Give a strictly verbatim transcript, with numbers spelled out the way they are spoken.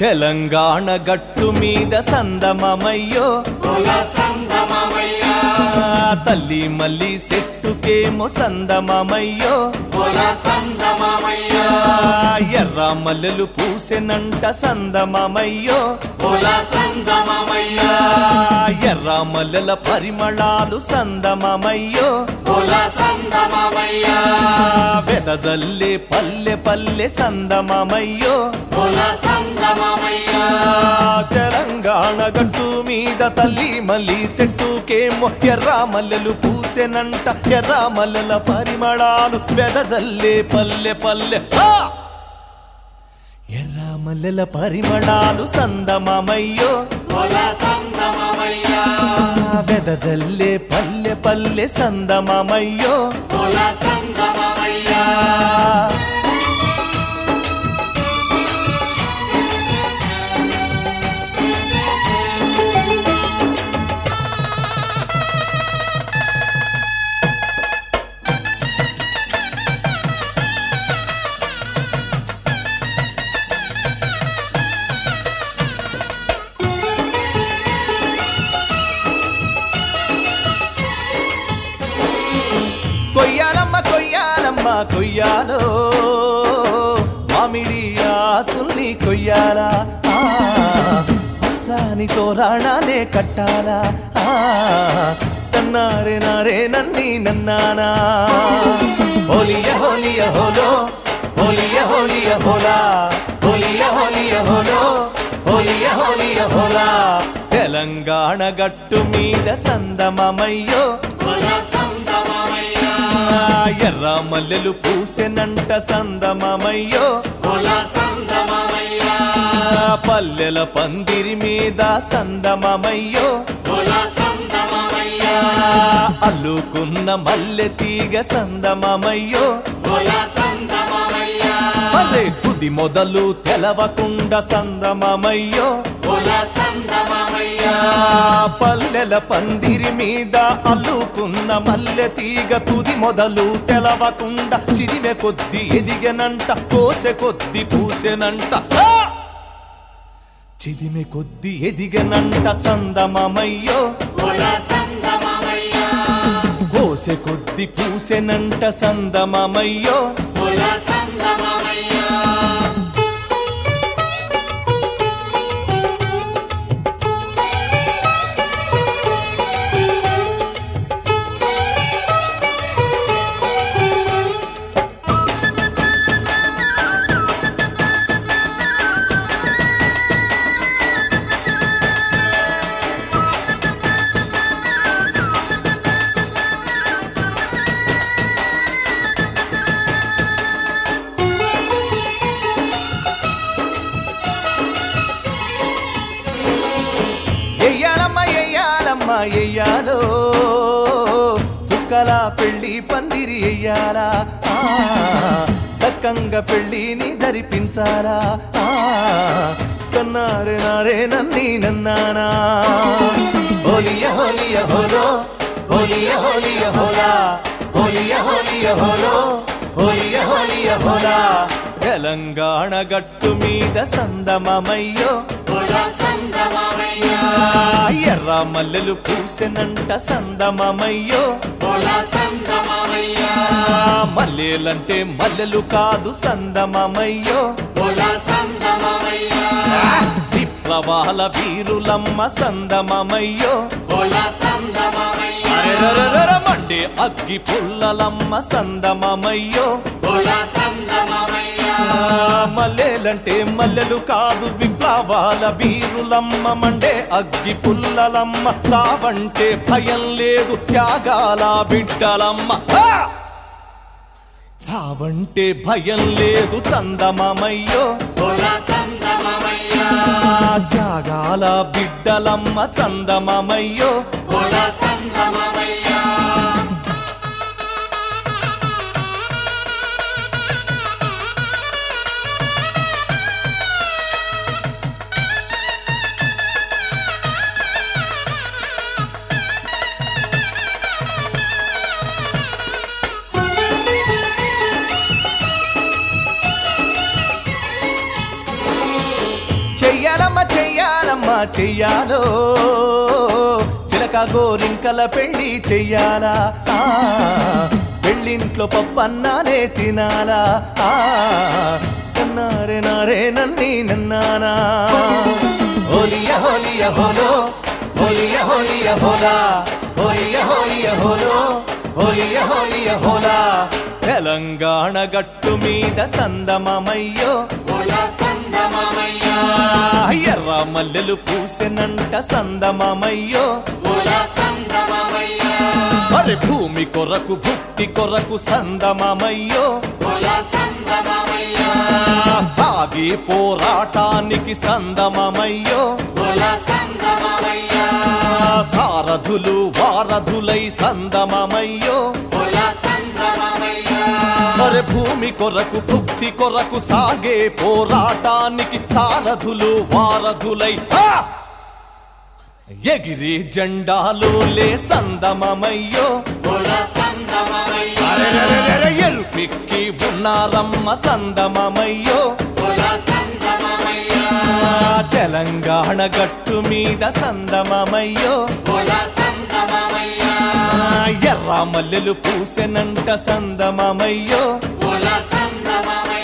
తెలంగాణ గట్టు మీద సందమమయ్యో తల్లి మల్లి చెట్టుకేమో సందమమయ్యో ఎర్ర మల్లెలు పూసెనంట సందమమయ్యో ఎర్ర మల్లెల పరిమళాలు సందమమయ్యో వెదజల్లే పల్లె పల్లె సందమమయ్యో తెలంగాణ గట్టు మీద తల్లి మల్లి చెట్టుకేమో ఎర్ర మల్లెలు పూసెనంట ఎర్ర మల్లెల పరిమళాలు వెదజల్లే పల్లె పల్లె ఎర్ర మల్లెల పరిమళాలు సందమమయ్యో వెదజల్లే పల్లె పల్లె సందమమయ్యో కొయ్యాలమ్మ కొయ్యాలమ్మ కొయ్యాలో మామిడి ఆకుల్ని కొయ్యాలా పచ్చాని తోరాణాలే కట్టాలా తన్నారే నారే నన్ని నన్నానా హోలియ హోలియ హోలో హోలియ హోలియ హోలా హోలియ హోలియ హోలో హోలియ హోలియ హోలా తెలంగాణ గట్టు మీద సందమమయ్యో ఎర్ర మల్లెలు పూసెనంట సందమమయ్యో పల్లెల పందిరి మీద సందమమయ్యో అల్లుకున్న మల్లె తీగ సందమమయ్యో మల్లె తుది మొదలు తెలవకుండా సందమమయ్యో పల్లెల పందిరి మీద అల్లుకున్న మల్లె తీగ తుది మొదలు తెలవకుండా చిరిమె కొద్ది ఎదిగనంట కోసె కొద్ది పూసెనంట చిదిమె కొద్ది ఎదిగనంట చందమమయ్యో కోసె కొద్ది పూసెనంట సందమమయ్యో ఎయ్యాలో సుక్కల పెళ్ళి పందిరి ఎయ్యాలా సక్కంగా పెళ్ళిని జరిపించాలా కన్నారే నారే నన్ని నన్నానా హోలియ హోలియ హోలో హోలియ హోలియ హోలా హోలియ హోలియ హోలో హోలియ హోలియ హోలా తెలంగాణ గట్టు మీద సందమమయ్యో ఎర్ర మల్లెలు పూసెనంట సందమమయ్యో మల్లెలంటే మల్లెలు కాదు సందమమయ్యో విప్లవాల వీరులమ్మ సందమమయ్యో మండే అగ్గి పుల్లలమ్మ సందమమయ్యో మల్లెలంటే మల్లెలు కాదు విప్లవాల వీరులమ్మ మండే అగ్గి పుల్లలమ్మ చావంటే భయం లేదు త్యాగాల బిడ్డలమ్మ చావంటే భయం లేదు చందమమయ్యో త్యాగాల బిడ్డలమ్మ చందమమయ్యో చెయ్యాలో చిలక గోరింకల పెళ్ళి చెయ్యాలా ఆ, పెళ్ళింట్లో పప్పన్నానే తినాలా ఆ, నన్నారే నారే నన్ని నన్నానా హోలియ హోలియ హోలో హోలియ హోలియ హోలా హోలియ హోలియ హోలో హోలియ హోలియ హోలా తెలంగాణ గట్టు మీద సందమమయ్యో ఎర్ర మల్లెలు పూసెనంట సందమమయ్యో అరే భూమి కొరకు భుక్తి కొరకు సందమమయ్యో సాగి పోరాటానికి సందమమయ్యో సారథులు వారధులై సందమమయ్యో అరే భూమి కొరకు భుక్తి కొరకు సాగే పోరాటానికి సారథులు వారధులై ఎగిరి జెండాలు లే సందమమయ్యో ఎరుపిక్కి ఉన్నారమ్మ సందమమయ్యో తెలంగాణ గట్టు మీద సందమమయ్యో ఎర్ర మల్లెలు పూసెనంట సందమమయ్యో